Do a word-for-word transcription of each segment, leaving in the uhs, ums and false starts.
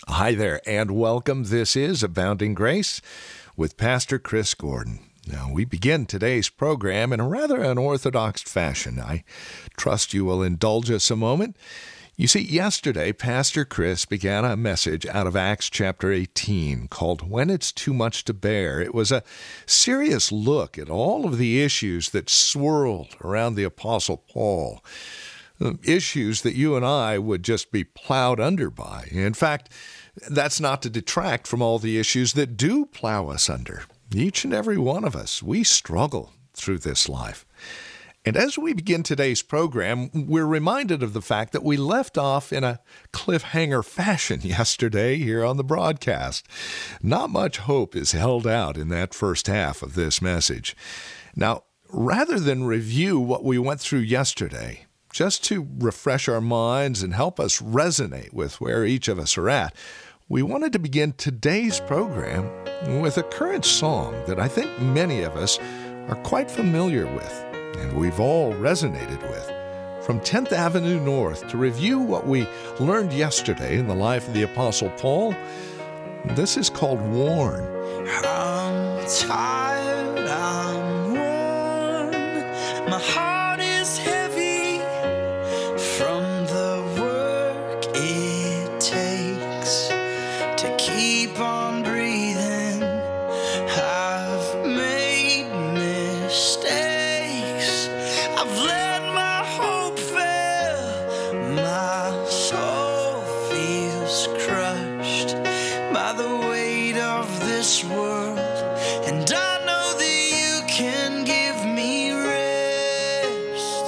Hi there, and welcome. This is Abounding Grace with Pastor Chris Gordon. Now, we begin today's program in a rather unorthodox fashion. I trust you will indulge us a moment. You see, yesterday, Pastor Chris began a message out of Acts chapter eighteen called When It's Too Much to Bear. It was a serious look at all of the issues that swirled around the Apostle Paul. Issues that you and I would just be plowed under by. In fact, that's not to detract from all the issues that do plow us under. Each and every one of us, we struggle through this life. And as we begin today's program, we're reminded of the fact that we left off in a cliffhanger fashion yesterday here on the broadcast. Not much hope is held out in that first half of this message. Now, rather than review what we went through yesterday, just to refresh our minds and help us resonate with where each of us are at, we wanted to begin today's program with a current song that I think many of us are quite familiar with, and we've all resonated with. From tenth Avenue North, to review what we learned yesterday in the life of the Apostle Paul, this is called Worn. I'm tired, I'm worn, my heart is heavy from the work it takes to keep on breathing. I've made mistakes, I've let my hope fail, my soul feels crushed by the weight of this world, and I know that you can give me rest.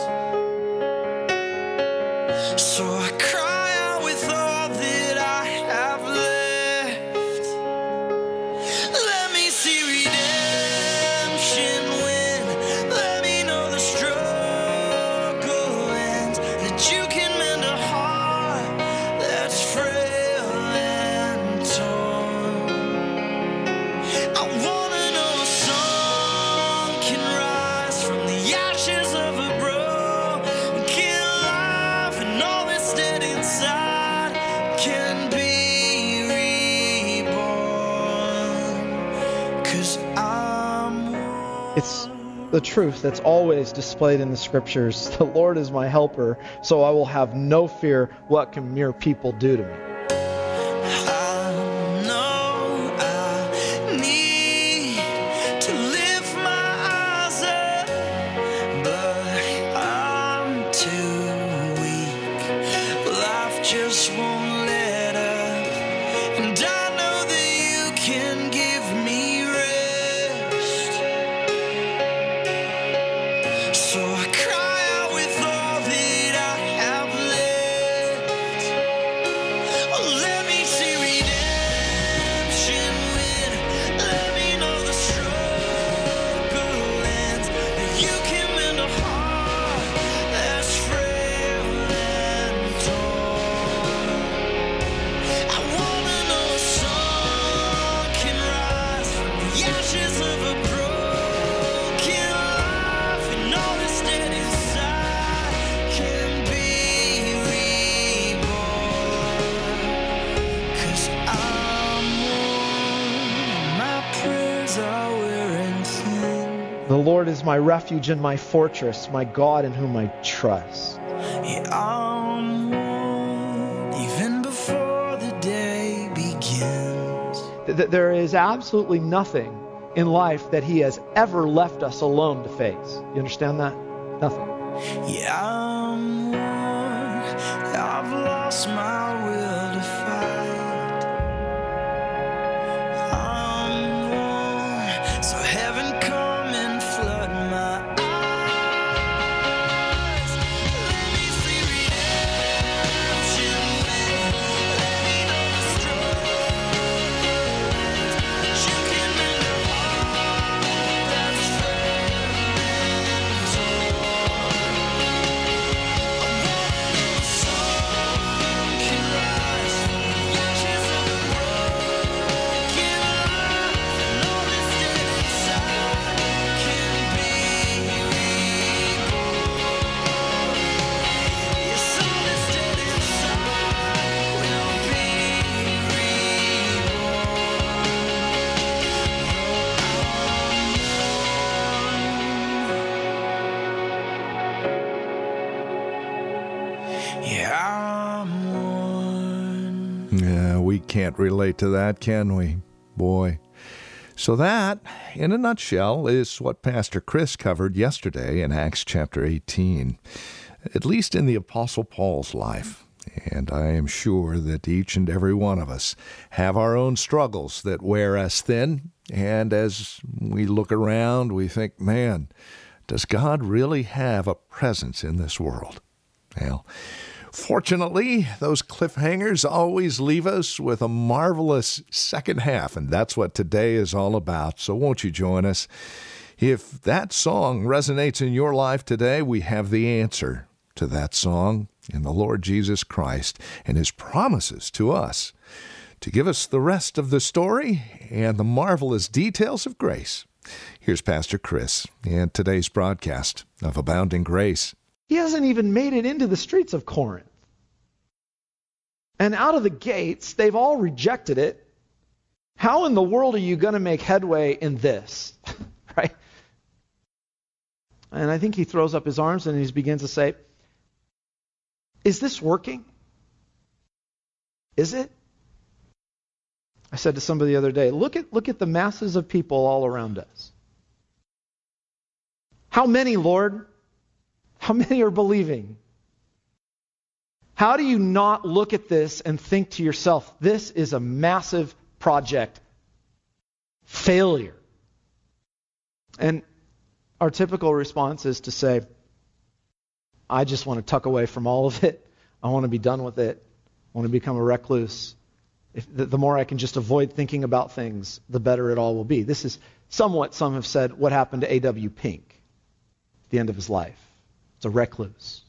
So I cry out with all that I have left. Let me see redemption win. Let me know the struggle ends, that you can mend a heart that's frail and torn. I wanna know a song can rise from the ashes of a broken life, and all that's dead inside can be reborn. 'Cause I'm one. It's the truth that's always displayed in the scriptures. The Lord is my helper, so I will have no fear what can mere people do to me. I know I need to lift my eyes up, but I'm too weak. Life just won't let up, and I know that you can give me rest. So I cry out with all that I have left. Oh, let me see redemption win. Let me know the struggle ends, that you can mend a heart that's frail and torn. I wanna know a song can rise from the ashes of a broken life, and all that's dead inside can be reborn. 'Cause I'm worn, my prayers are wearing thin. The Lord is my refuge and my fortress, my God in whom I trust. Yeah, I'm worn, even before the day begins. Th- th- There is absolutely nothing in life that He has ever left us alone to face. You understand that? Nothing. Yeah, I'm worn, I've lost my will to fight. I'm worn, so heaven come and flood my eyes. Let me see redemption win. Let me know the struggle ends, that you can mend a heart that's frail and torn. I wanna know a song can rise Yeah, we can't relate to that, can we? Boy. So that, in a nutshell, is what Pastor Chris covered yesterday in Acts chapter eighteen, at least in the Apostle Paul's life. And I am sure that each and every one of us have our own struggles that wear us thin. And as we look around, we think, man, does God really have a presence in this world? Well, fortunately, those cliffhangers always leave us with a marvelous second half, and that's what today is all about. So won't you join us? If that song resonates in your life today, we have the answer to that song in the Lord Jesus Christ and His promises to us to give us the rest of the story and the marvelous details of grace. Here's Pastor Chris and today's broadcast of Abounding Grace. He hasn't even made it into the streets of Corinth. And out of the gates, they've all rejected it. How in the world are you going to make headway in this? Right? And I think he throws up his arms and he begins to say, is this working? Is it? I said to somebody the other day, look at look at the masses of people all around us. How many, Lord? How many are believing? How do you not look at this and think to yourself, this is a massive project failure? And our typical response is to say, I just want to tuck away from all of it. I want to be done with it. I want to become a recluse. If the, the more I can just avoid thinking about things, the better it all will be. This is somewhat, some have said, what happened to A W Pink at the end of his life. It's a recluse.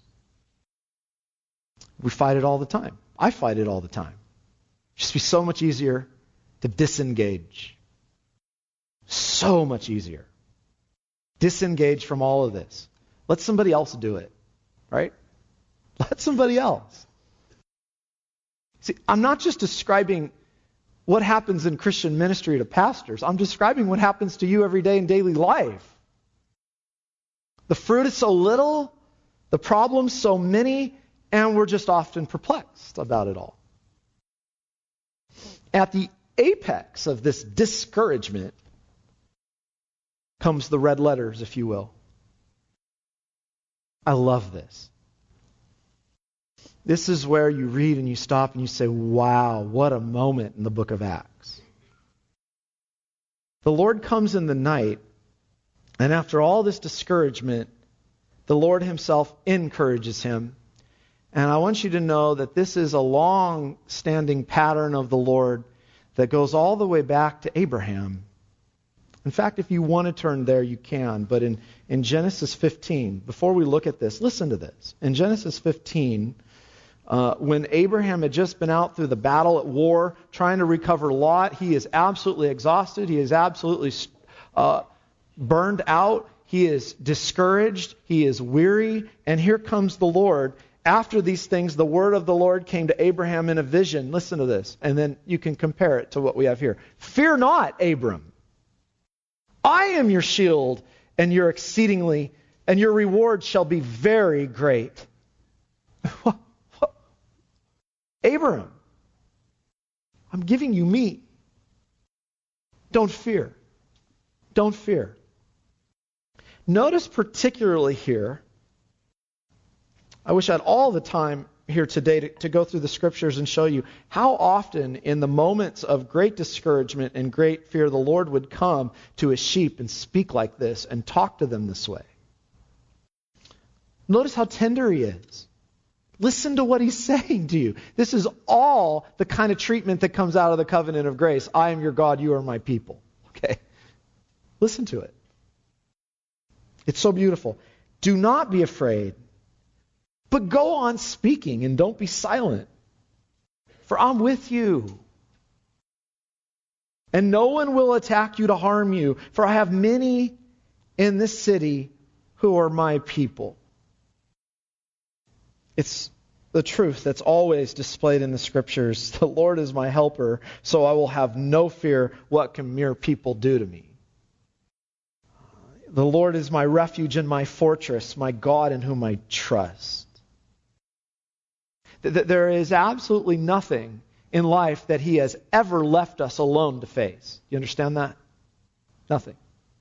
We fight it all the time. I fight it all the time. It just be so much easier to disengage. So much easier. Disengage from all of this. Let somebody else do it. Right? Let somebody else. See, I'm not just describing what happens in Christian ministry to pastors. I'm describing what happens to you every day in daily life. The fruit is so little, the problems so many, and we're just often perplexed about it all. At the apex of this discouragement comes the red letters, if you will. I love this. This is where you read and you stop and you say, wow, what a moment in the book of Acts. The Lord comes in the night, and after all this discouragement, the Lord Himself encourages him. And I want you to know that this is a long-standing pattern of the Lord that goes all the way back to Abraham. In fact, if you want to turn there, you can. But in, in Genesis fifteen, before we look at this, listen to this. In Genesis fifteen, uh, when Abraham had just been out through the battle at war, trying to recover Lot, he is absolutely exhausted. He is absolutely uh, burned out. He is discouraged. He is weary. And here comes the Lord. After these things, the word of the Lord came to Abraham in a vision. Listen to this. And then you can compare it to what we have here. Fear not, Abram. I am your shield and your exceedingly, and your reward shall be very great. Abram, I'm giving you me. Don't fear. Don't fear. Notice particularly here, I wish I had all the time here today to, to go through the scriptures and show you how often in the moments of great discouragement and great fear the Lord would come to His sheep and speak like this and talk to them this way. Notice how tender He is. Listen to what He's saying to you. This is all the kind of treatment that comes out of the covenant of grace. I am your God, you are my people. Okay? Listen to it. It's so beautiful. Do not be afraid, but go on speaking and don't be silent. For I'm with you. And no one will attack you to harm you, for I have many in this city who are my people. It's the truth that's always displayed in the Scriptures. The Lord is my helper, so I will have no fear. What can mere people do to me? The Lord is my refuge and my fortress, my God in whom I trust. There is absolutely nothing in life that he has ever left us alone to face. You understand that? Nothing.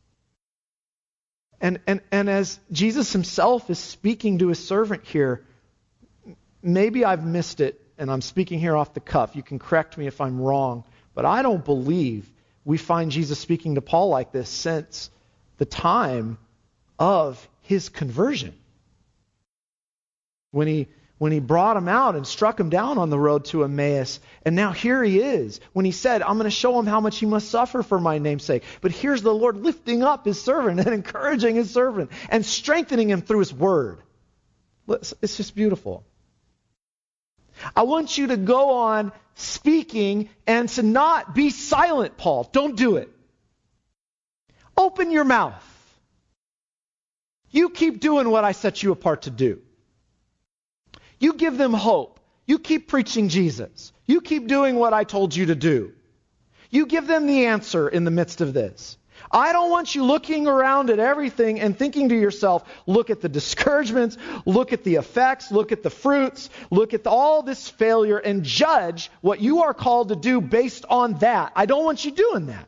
And, and, and as Jesus himself is speaking to his servant here, maybe I've missed it, and I'm speaking here off the cuff. You can correct me if I'm wrong, but I don't believe we find Jesus speaking to Paul like this since the time of his conversion. When he when he brought him out and struck him down on the road to Emmaus, and now here he is, when he said, I'm going to show him how much he must suffer for my name's sake. But here's the Lord lifting up his servant and encouraging his servant and strengthening him through his word. It's just beautiful. I want you to go on speaking and to not be silent, Paul. Don't do it. Open your mouth. You keep doing what I set you apart to do. You give them hope. You keep preaching Jesus. You keep doing what I told you to do. You give them the answer in the midst of this. I don't want you looking around at everything and thinking to yourself, look at the discouragements, look at the effects, look at the fruits, look at the, all this failure and judge what you are called to do based on that. I don't want you doing that.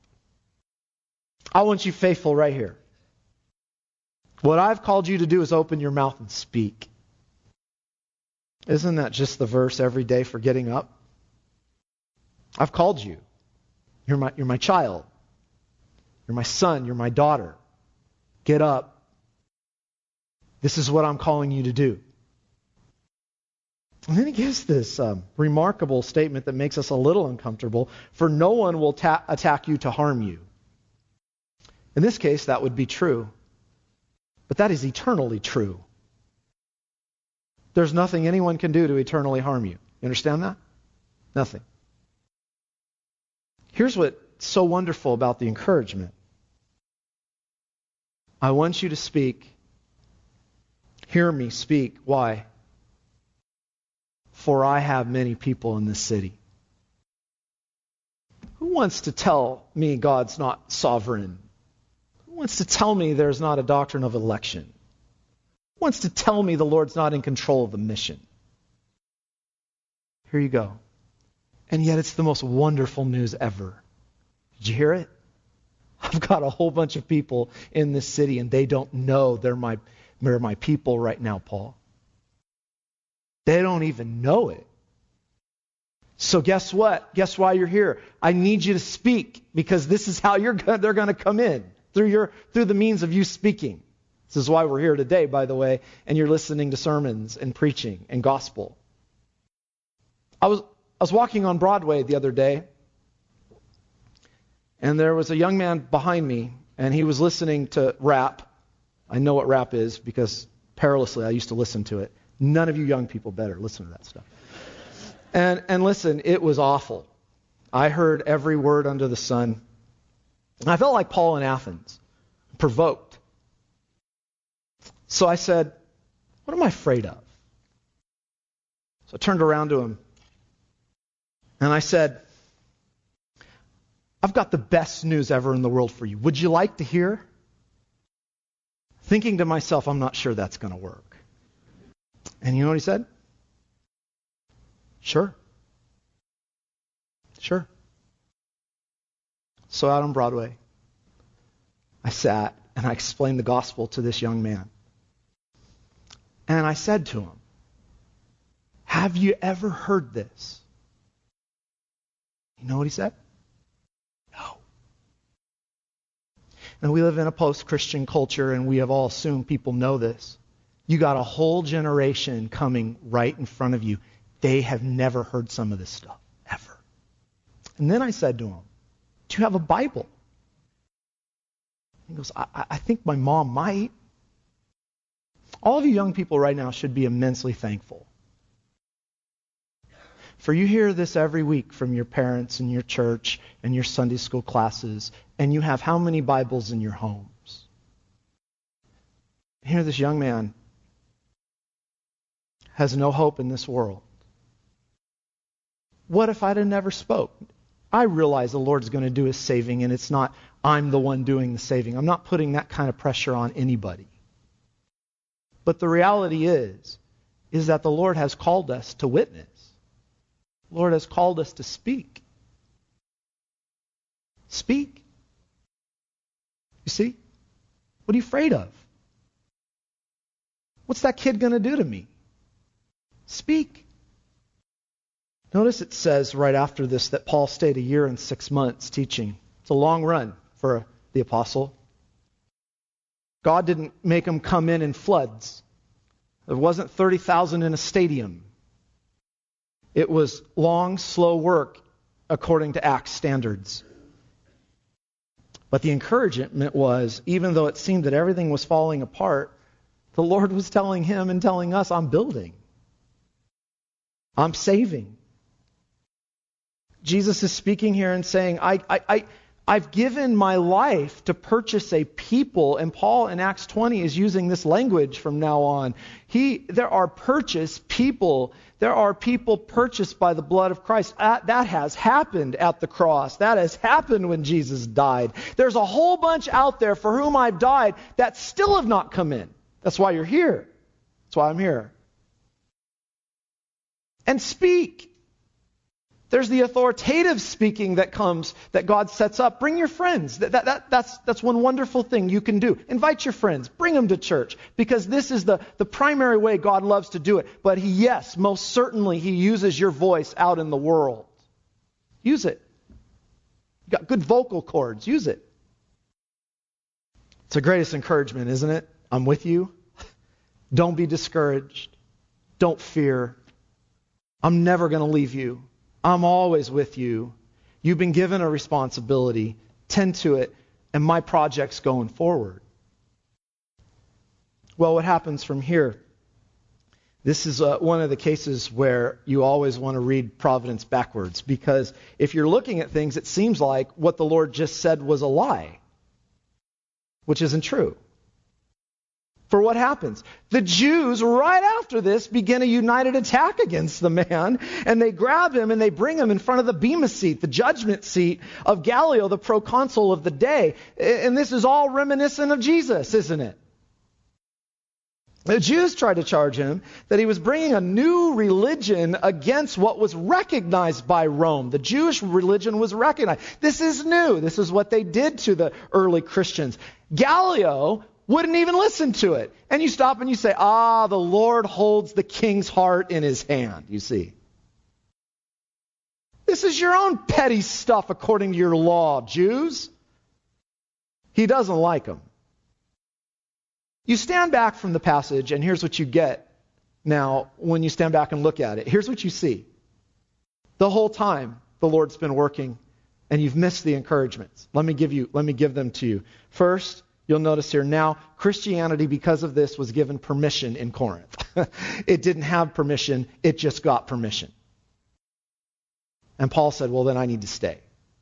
I want you faithful right here. What I've called you to do is open your mouth and speak. Isn't that just the verse every day for getting up? I've called you. You're my, you're my child. You're my son. You're my daughter. Get up. This is what I'm calling you to do. And then he gives this um, remarkable statement that makes us a little uncomfortable. For no one will ta- attack you to harm you. In this case, that would be true. But that is eternally true. There's nothing anyone can do to eternally harm you. You understand that? Nothing. Here's what's so wonderful about the encouragement. I want you to speak. Hear me speak. Why? For I have many people in this city. Who wants to tell me God's not sovereign? Who wants to tell me there's not a doctrine of election? Who wants to tell me the Lord's not in control of the mission? Here you go. And yet it's the most wonderful news ever. Did you hear it? I've got a whole bunch of people in this city and they don't know they're my, they're my people right now, Paul. They don't even know it. So guess what? Guess why you're here? I need you to speak because this is how you're go- they're going to come in through your through the means of you speaking. This is why we're here today, by the way, and you're listening to sermons and preaching and gospel. I was I was walking on Broadway the other day, and there was a young man behind me, and he was listening to rap. I know what rap is because perilously I used to listen to it. None of you young people better listen to that stuff. And and listen, it was awful. I heard every word under the sun. And I felt like Paul in Athens, provoked. So I said, what am I afraid of? So I turned around to him and I said, I've got the best news ever in the world for you. Would you like to hear? Thinking to myself, I'm not sure that's going to work. And you know what he said? Sure. Sure. So out on Broadway, I sat and I explained the gospel to this young man. And I said to him, have you ever heard this? You know what he said? No. And we live in a post-Christian culture and we have all assumed people know this. You got a whole generation coming right in front of you. They have never heard some of this stuff, ever. And then I said to him, do you have a Bible? He goes, I, I think my mom might. All of you young people right now should be immensely thankful. For you hear this every week from your parents and your church and your Sunday school classes, and you have how many Bibles in your homes? Here this young man has no hope in this world. What if I'd have never spoke? I realize the Lord's going to do his saving, and it's not I'm the one doing the saving. I'm not putting that kind of pressure on anybody. But the reality is, is that the Lord has called us to witness. The Lord has called us to speak. Speak. You see? What are you afraid of? What's that kid going to do to me? Speak. Notice it says right after this that Paul stayed a year and six months teaching. It's a long run for the apostle. God didn't make him come in in floods. There wasn't thirty thousand in a stadium. It was long, slow work according to Acts standards. But the encouragement was, even though it seemed that everything was falling apart, the Lord was telling him and telling us, I'm building. I'm saving. Jesus is speaking here and saying, I, I, I, I've given my life to purchase a people. And Paul in Acts twenty is using this language from now on. He, there are purchased people. There are people purchased by the blood of Christ. That, that has happened at the cross. That has happened when Jesus died. There's a whole bunch out there for whom I've died that still have not come in. That's why you're here. That's why I'm here. And speak. There's the authoritative speaking that comes, that God sets up. Bring your friends. That, that, that, that's, that's one wonderful thing you can do. Invite your friends. Bring them to church. Because this is the, the primary way God loves to do it. But he, yes, most certainly he uses your voice out in the world. Use it. You got good vocal cords. Use it. It's the greatest encouragement, isn't it? I'm with you. Don't be discouraged. Don't fear. I'm never going to leave you. I'm always with you. You've been given a responsibility. Tend to it. And my project's going forward. Well, what happens from here? This is uh, one of the cases where you always want to read Providence backwards. Because if you're looking at things, it seems like what the Lord just said was a lie. Which isn't true. For what happens? The Jews, right after this, begin a united attack against the man, and they grab him and they bring him in front of the bema seat, the judgment seat of Gallio, the proconsul of the day. And this is all reminiscent of Jesus, isn't it? The Jews tried to charge him that he was bringing a new religion against what was recognized by Rome. The Jewish religion was recognized. This is new. This is what they did to the early Christians. Gallio wouldn't even listen to it. And you stop and you say, ah, the Lord holds the king's heart in his hand, you see. This is your own petty stuff according to your law, Jews. He doesn't like them. You stand back from the passage, and here's what you get now when you stand back and look at it. Here's what you see. The whole time the Lord's been working, and you've missed the encouragements. Let me give you, let me give them to you. First, you'll notice here now, Christianity, because of this, was given permission in Corinth. It didn't have permission, it just got permission. And Paul said, well, then I need to stay.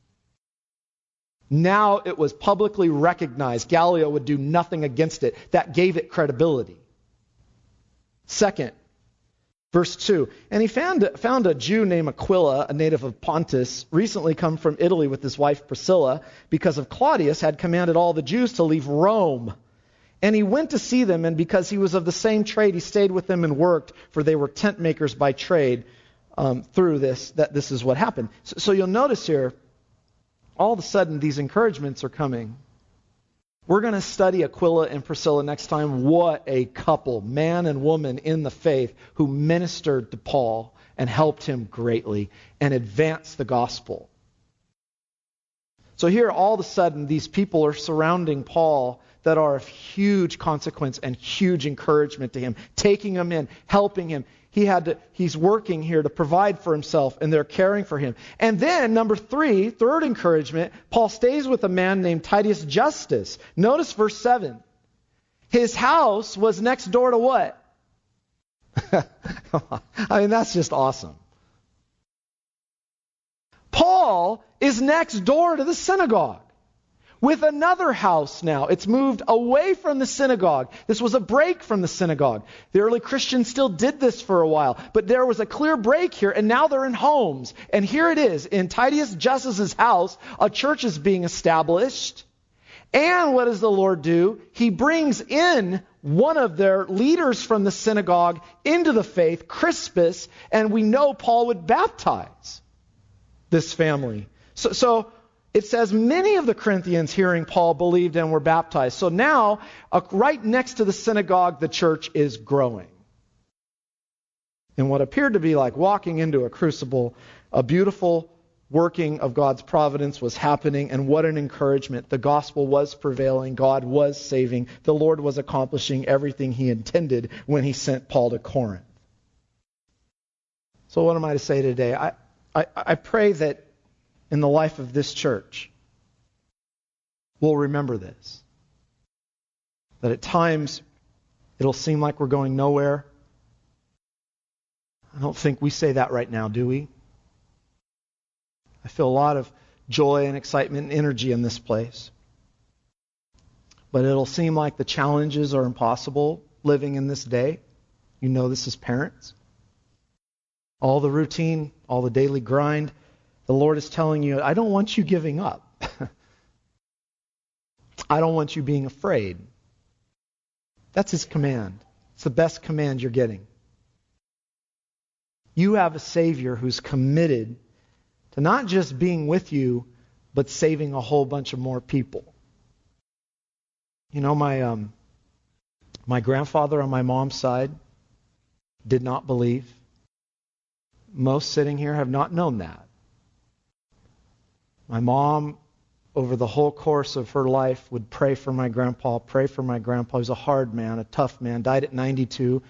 Now it was publicly recognized. Gallio would do nothing against it. That gave it credibility. Second, verse two. And he found, found a Jew named Aquila, a native of Pontus, recently come from Italy with his wife Priscilla, because of Claudius had commanded all the Jews to leave Rome. And he went to see them, and because he was of the same trade, he stayed with them and worked, for they were tent makers by trade. Um, through this, that this is what happened. So, so you'll notice here, all of a sudden, these encouragements are coming. We're going to study Aquila and Priscilla next time. What a couple, man and woman in the faith, who ministered to Paul and helped him greatly and advanced the gospel. So here, all of a sudden, these people are surrounding Paul that are of huge consequence and huge encouragement to him, taking him in, helping him. He had to, he's working here to provide for himself, and they're caring for him. And then, number three, third encouragement, Paul stays with a man named Titus Justus. Notice verse seven. His house was next door to what? I mean, that's just awesome. Paul is next door to the synagogue. With another house now. It's moved away from the synagogue. This was a break from the synagogue. The early Christians still did this for a while. But there was a clear break here, and now they're in homes. And here it is. In Titus Justus' house, a church is being established. And what does the Lord do? He brings in one of their leaders from the synagogue into the faith, Crispus, and we know Paul would baptize this family. So, so it says many of the Corinthians hearing Paul believed and were baptized. So now, uh, right next to the synagogue, the church is growing. In what appeared to be like walking into a crucible, a beautiful working of God's providence was happening, and what an encouragement. The gospel was prevailing. God was saving. The Lord was accomplishing everything He intended when He sent Paul to Corinth. So what am I to say today? I, I, I pray that in the life of this church, we'll remember this. That at times, it'll seem like we're going nowhere. I don't think we say that right now, do we? I feel a lot of joy and excitement and energy in this place. But it'll seem like the challenges are impossible living in this day. You know this as parents. All the routine, all the daily grind. The Lord is telling you, I don't want you giving up. I don't want you being afraid. That's His command. It's the best command you're getting. You have a Savior who's committed to not just being with you, but saving a whole bunch of more people. You know, my um, my grandfather on my mom's side did not believe. Most sitting here have not known that. My mom, over the whole course of her life, would pray for my grandpa, pray for my grandpa. He was a hard man, a tough man, died at ninety-two.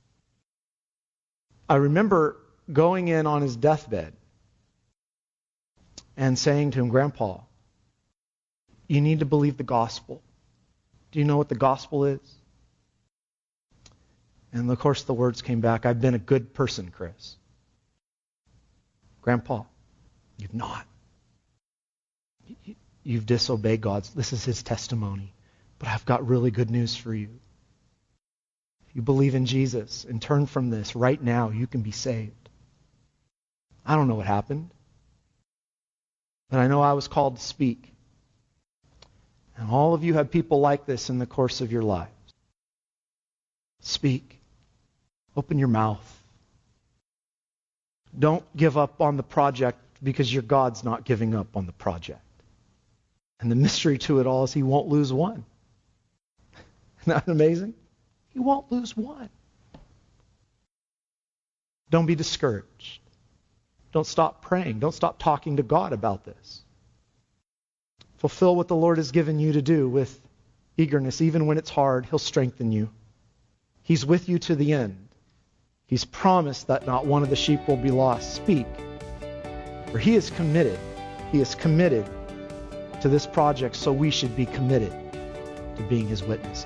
I remember going in on his deathbed and saying to him, Grandpa, you need to believe the gospel. Do you know what the gospel is? And of course the words came back, I've been a good person, Chris. Grandpa, you've not. You've disobeyed God. This is His testimony. But I've got really good news for you. If you believe in Jesus and turn from this right now, you can be saved. I don't know what happened. But I know I was called to speak. And all of you have people like this in the course of your lives. Speak. Open your mouth. Don't give up on the project because your God's not giving up on the project. And the mystery to it all is He won't lose one. Isn't that amazing? He won't lose one. Don't be discouraged. Don't stop praying. Don't stop talking to God about this. Fulfill what the Lord has given you to do with eagerness. Even when it's hard, He'll strengthen you. He's with you to the end. He's promised that not one of the sheep will be lost. Speak. For He is committed. He is committed to this project, so we should be committed to being His witness.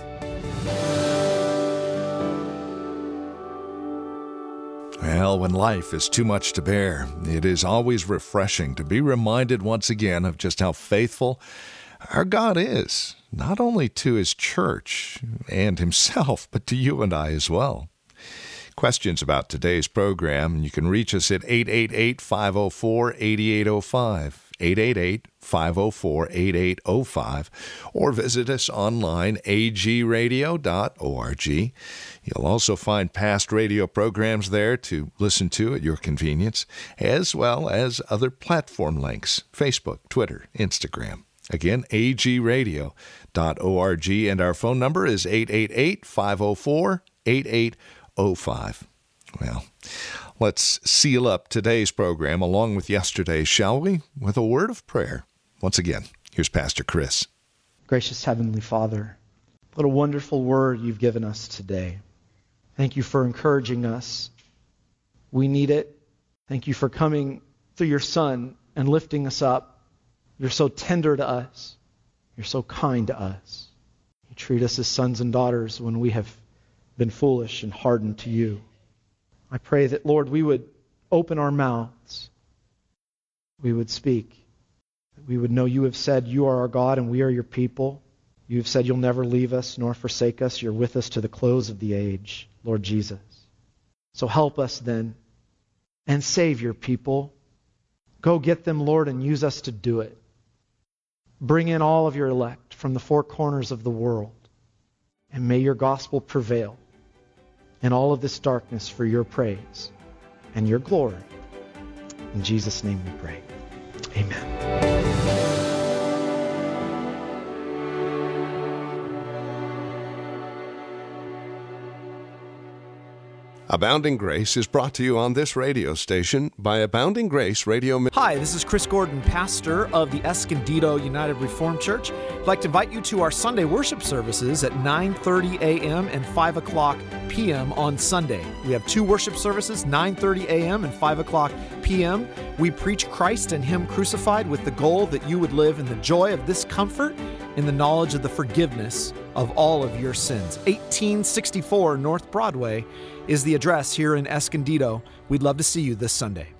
Well, when life is too much to bear, it is always refreshing to be reminded once again of just how faithful our God is, not only to His church and Himself, but to you and I as well. Questions about today's program, you can reach us at eight eight eight, five oh four, eight eight oh five, eight eight eight, five oh four, eight eight oh five, or visit us online, a g radio dot org. You'll also find past radio programs there to listen to at your convenience, as well as other platform links, Facebook, Twitter, Instagram. Again, a g radio dot org, and our phone number is eight eight eight, five oh four, eight eight oh five. Well, let's seal up today's program along with yesterday's, shall we, with a word of prayer. Once again, here's Pastor Chris. Gracious Heavenly Father, what a wonderful word you've given us today. Thank you for encouraging us. We need it. Thank you for coming through your Son and lifting us up. You're so tender to us. You're so kind to us. You treat us as sons and daughters when we have been foolish and hardened to you. I pray that, Lord, we would open our mouths. We would speak. That we would know you have said you are our God and we are your people. You have said you'll never leave us nor forsake us. You're with us to the close of the age, Lord Jesus. So help us then and save your people. Go get them, Lord, and use us to do it. Bring in all of your elect from the four corners of the world And may your gospel prevail in all of this darkness for your praise and your glory. In Jesus' name we pray. Amen. Abounding Grace is brought to you on this radio station by Abounding Grace Radio. Hi, this is Chris Gordon, pastor of the Escondido United Reformed Church. I'd like to invite you to our Sunday worship services at nine thirty a.m. and five o'clock p.m. on Sunday. We have two worship services, nine thirty a.m. and five o'clock p.m. We preach Christ and Him crucified with the goal that you would live in the joy of this comfort, in the knowledge of the forgiveness of all of your sins. eighteen sixty-four North Broadway is the address here in Escondido. We'd love to see you this Sunday.